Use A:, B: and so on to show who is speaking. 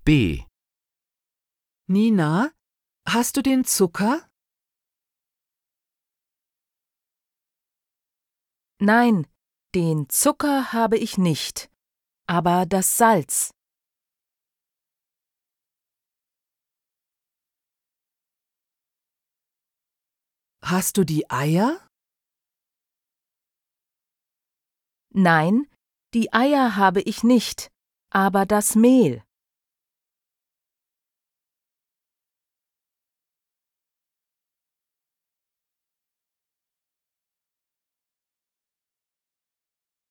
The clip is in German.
A: B.
B: Nina, hast du den Zucker?
C: Nein, den Zucker habe ich nicht, aber das Salz.
B: Hast du die Eier?
C: Nein, die Eier habe ich nicht, aber das Mehl.